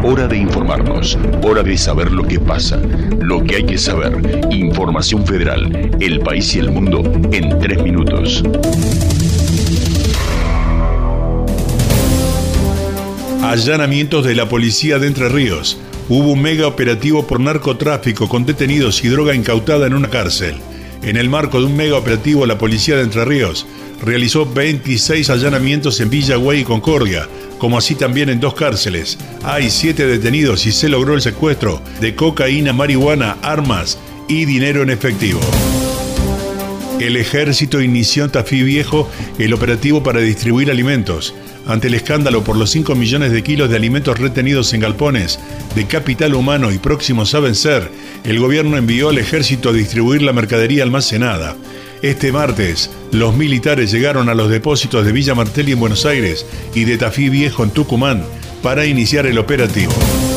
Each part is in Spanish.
Hora de informarnos, hora de saber lo que pasa, lo que hay que saber. Información Federal, el país y el mundo en 3 minutos. Allanamientos de la policía de Entre Ríos. Hubo un mega operativo por narcotráfico con detenidos y droga incautada en una cárcel. En el marco de un mega operativo, la policía de Entre Ríos realizó 26 allanamientos en Villa Güey y Concordia, como así también en 2 cárceles. Hay 7 detenidos y se logró el secuestro de cocaína, marihuana, armas y dinero en efectivo. El ejército inició en Tafí Viejo el operativo para distribuir alimentos. Ante el escándalo por los 5 millones de kilos de alimentos retenidos en galpones de capital humano y próximos a vencer, el gobierno envió al ejército a distribuir la mercadería almacenada. Este martes, los militares llegaron a los depósitos de Villa Martelli en Buenos Aires y de Tafí Viejo en Tucumán para iniciar el operativo.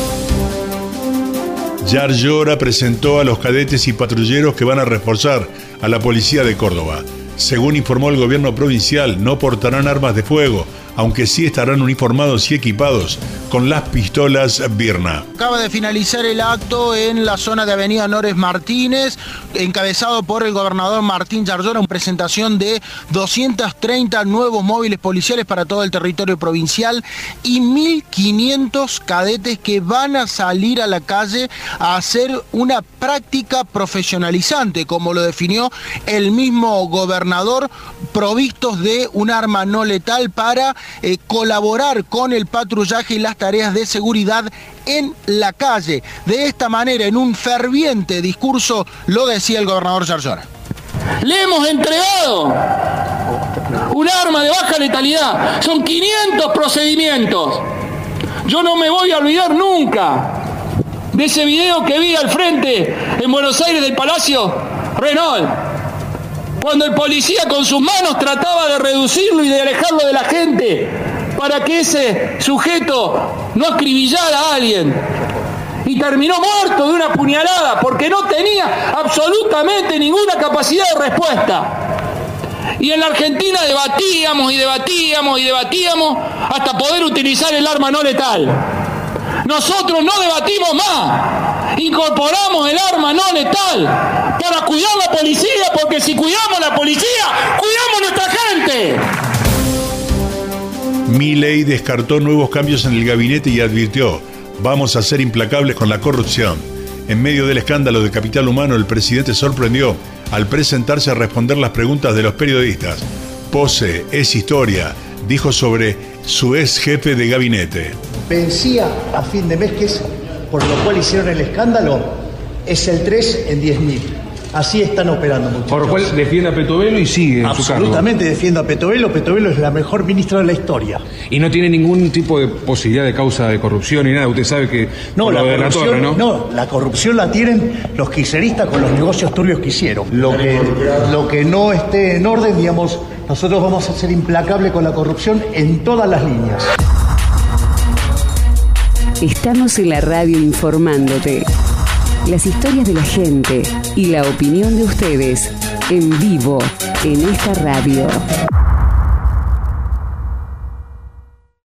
Yar Llora presentó a los cadetes y patrulleros que van a reforzar a la policía de Córdoba. Según informó el gobierno provincial, no portarán armas de fuego, aunque sí estarán uniformados y equipados con las pistolas Birna. Acaba de finalizar el acto en la zona de Avenida Nores Martínez, encabezado por el gobernador Martín Yar Llora, una presentación de 230 nuevos móviles policiales para todo el territorio provincial y 1.500 cadetes que van a salir a la calle a hacer una práctica profesionalizante, como lo definió el mismo gobernador, provistos de un arma no letal para colaborar con el patrullaje y las tareas de seguridad en la calle. De esta manera, en un ferviente discurso, lo decía el gobernador Yar Llora. Le hemos entregado un arma de baja letalidad. Son 500 procedimientos. Yo no me voy a olvidar nunca de ese video que vi al frente en Buenos Aires del Palacio Renault, cuando el policía con sus manos trataba de reducirlo y de alejarlo de la gente para que ese sujeto no acribillara a alguien. Y terminó muerto de una puñalada porque no tenía absolutamente ninguna capacidad de respuesta. Y en la Argentina debatíamos y debatíamos y debatíamos hasta poder utilizar el arma no letal. Nosotros no debatimos más. Incorporamos el arma no letal para cuidar la policía, porque si cuidamos la policía, cuidamos nuestra gente. Milei descartó nuevos cambios en el gabinete y advirtió: vamos a ser implacables con la corrupción. En medio del escándalo de capital humano, el presidente sorprendió al presentarse a responder las preguntas de los periodistas. Pose es historia, dijo sobre su ex jefe de gabinete. Vencía a fin de mes, que es por lo cual hicieron el escándalo, es el 3 en 10.000. Así están operando, muchachos. Por lo cual defiende a Petovelo y sigue en su cargo. Absolutamente defiendo a Petovelo. Petovelo es la mejor ministra de la historia. Y no tiene ningún tipo de posibilidad de causa de corrupción ni nada. Usted sabe que... No, la corrupción, no, la corrupción la tienen los kirchneristas con los negocios turbios que hicieron. Lo que no esté en orden, digamos, nosotros vamos a ser implacables con la corrupción en todas las líneas. Estamos en la radio informándote. Las historias de la gente y la opinión de ustedes en vivo en esta radio.